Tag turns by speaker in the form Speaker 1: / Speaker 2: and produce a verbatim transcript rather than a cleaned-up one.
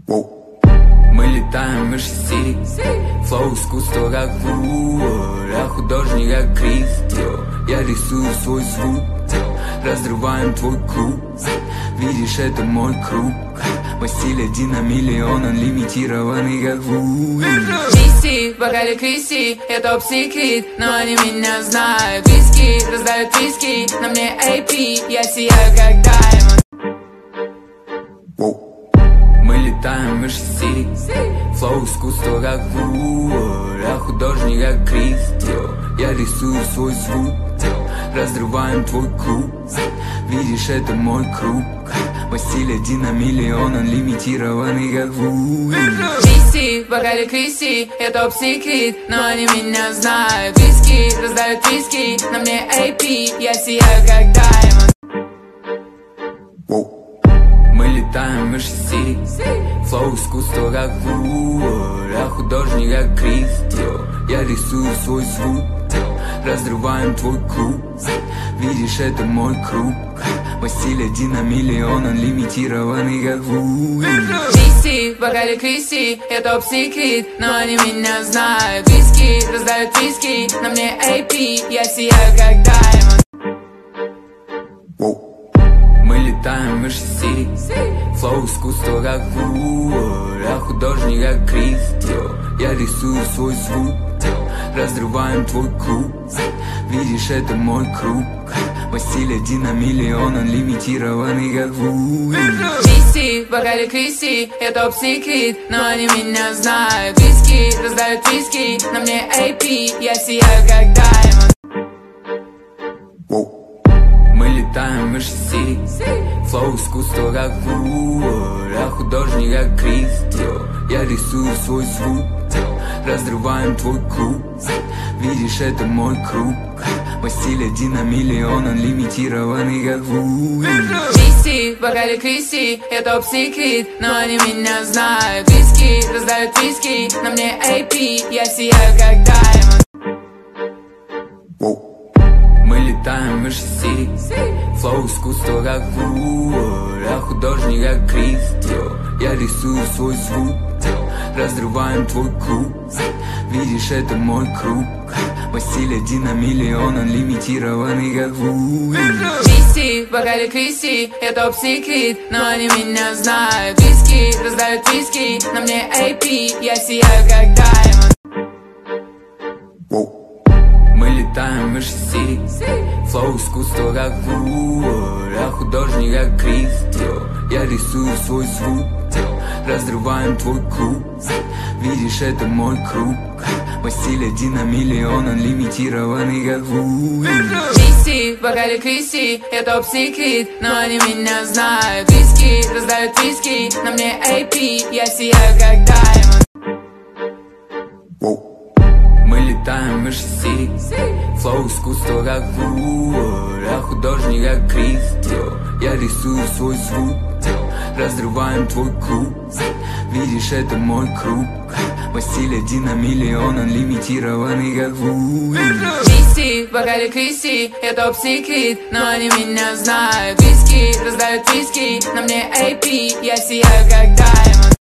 Speaker 1: Мы летаем выше си, флоу искусство как вуаль, я художник как Кристо. Я рисую свой звук, разрываем твой круг. Видишь, это мой круг. Мой стиль один на миллион, он лимитированный как вуаль.
Speaker 2: Виски, в бокале Кристи, я топ-секрет, но они меня знают. Виски, раздают виски, на мне эй пи, я сияю как даймонд.
Speaker 1: Мы летаем выше си, флоу искусство как вуаль, я художник как Кристо. Я рисую свой звук, разрываем твой круг. Видишь, это мой круг. Мой стиль один на миллион, он лимитированный как вуаль.
Speaker 2: Виски, в бокале Кристи, я топ-секрет, но они меня знают. Виски, раздают виски, на мне эй пи, я сияю как даймонд.
Speaker 1: Мы летаем выше си, флоу искусство как вуаль, я художник как Кристо. Я рисую свой звук, разрываем твой круг. Видишь, это мой круг. Мой стиль один на миллион, он лимитированный как вуаль.
Speaker 2: Виски, в бокале Кристи, я топ-секрет, но они меня знают. Виски, раздают виски, на мне эй пи, я сияю как даймонд.
Speaker 1: Мы летаем выше си, флоу искусство как вуаль, я художник как Кристо. Я рисую свой звук, разрываем твой круг. Видишь, это мой круг. Мой стиль один на миллион, он лимитированный как вуаль.
Speaker 2: Виски, в бокале Кристи, я топ-секрет, но они меня знают. Виски, раздают виски, на мне эй пи, я сияю как даймонд.
Speaker 1: Мы летаем выше си, флоу искусство как вуаль, я художник как Кристо. Я рисую свой звук, разрываем твой круг. Видишь, это мой круг. Мой стиль один на миллион, он лимитированный как вуаль.
Speaker 2: Виски, в бокале Кристи, я топ-секрет, но они меня знают. Виски, раздают виски, на мне эй пи, я сияю как даймонд.
Speaker 1: Мы летаем выше си, флоу искусство как вуаль, я художник как Кристо. Я рисую свой звук, разрываем твой круг. Видишь, это мой круг. Мой стиль один на миллион, он лимитированный как вуаль.
Speaker 2: Виски, в бокале Кристи, я топ-секрет, но они меня знают. Виски, раздают виски, на мне эй пи, я сияю как даймонд.
Speaker 1: Мы летаем выше си, флоу искусство как вуаль, я художник как Кристо. Я рисую свой звук, разрываем твой круг. Видишь, это мой круг. Мой стиль один на миллион, он лимитированный как вуаль.
Speaker 2: Виски, в бокале Кристи, я топ-секрет, но они меня знают. Виски, раздают виски, на мне эй пи, я сияю как даймонд.
Speaker 1: Мы летаем выше си, флоу искусство как вуаль, я художник как Кристо. Я рисую свой звук, разрываем твой круг. Видишь, это мой круг. Мой стиль один на миллион, он лимитированный как вуаль.
Speaker 2: Виски, в бокале Кристи, я топ-секрет, но они меня знают. Виски, раздают виски, на мне эй пи, я сияю как даймонд.